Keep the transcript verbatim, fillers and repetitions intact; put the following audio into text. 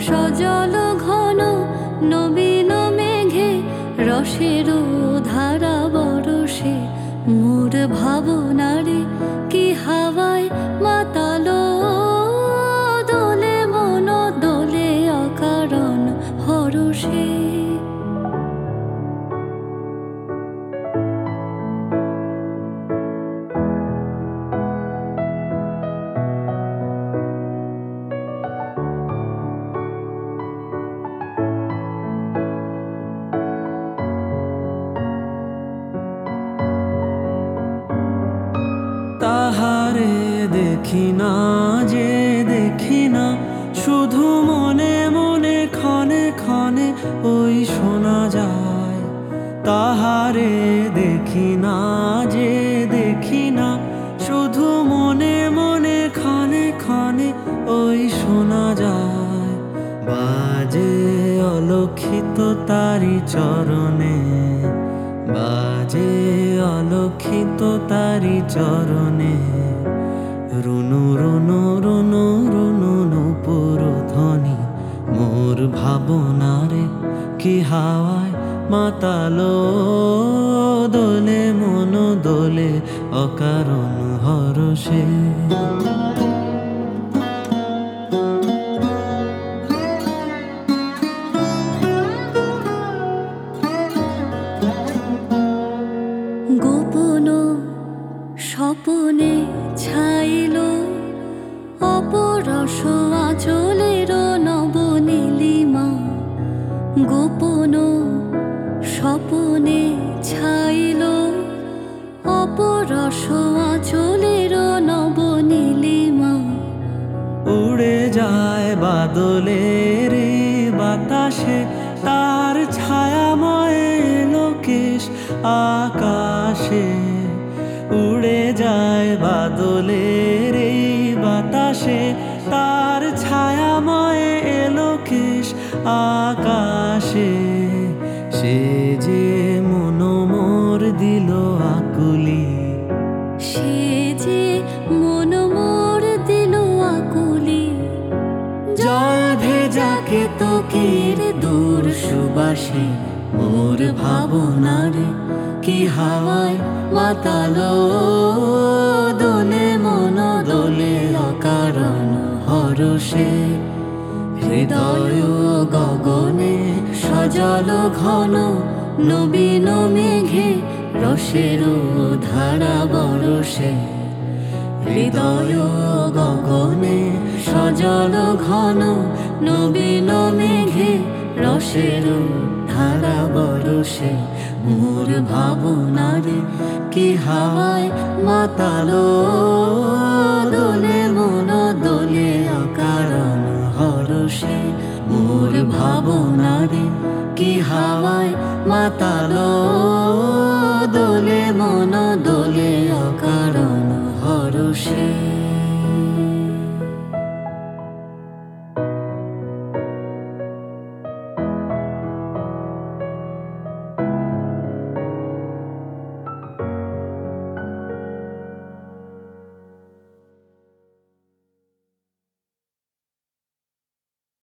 সজল ঘন নবীন মেঘে রসের ধারা বরসে মোর ভাবনারে কি হাওয়ায় মাতালো দোলে মন দোলে অকারণ হরষে। তাহারে দেখি না যে দেখি না, শুধু মনে মনে ক্ষণে ক্ষণে ওই শোনা যায়। তাহারে দেখি না যে দেখি না, শুধু মনে মনে ক্ষণে ক্ষণে ওই শোনা যায়। বাজে অলক্ষিত তারি চরণে, বাজে অলক্ষিত তারি চরণে, রুনু রুনু রুনু রুনু নূপুর ধ্বনি মোর ভাবনারে কি হাওয়ায় মাতালো দোলে মন দোলে অকারণ হরষে। গোপন স্বপনে ছাইল অপরস আঁচলের নবনীলিমা। গোপন স্বপনে ছাইল অপরস আঁচলের নবনীলিমা। উড়ে যায় বাদলের বাতাসে তার ছায়াময় লোকেশ আকাশে। উড়ে যায় বাদলের বাতাসে তার ছায়াময় লোকেশ আকাশে। সে যে মন মোর দিল আকুলি, সে যে মন মোর দিল আকুলি। জল ভেজা কেতকীর দূর সুবাসে মোর ভাবনারে কি হাওয়ায় মাতালো দোলে মন দোলে অকারণ হরষে। হৃদয় গগনে সজল ঘন নবীন মেঘে রসের ধারা বরসে। হৃদয় গগনে সজল ঘন নবীন মেঘে রসের ধারা বরসে মোর ভাবনারে কি হাওয়ায় মাতালো দোলে মন দোলে অকারণ হরষে। মোর ভাবনারে কি হাওয়ায় মাতালো দোলে মন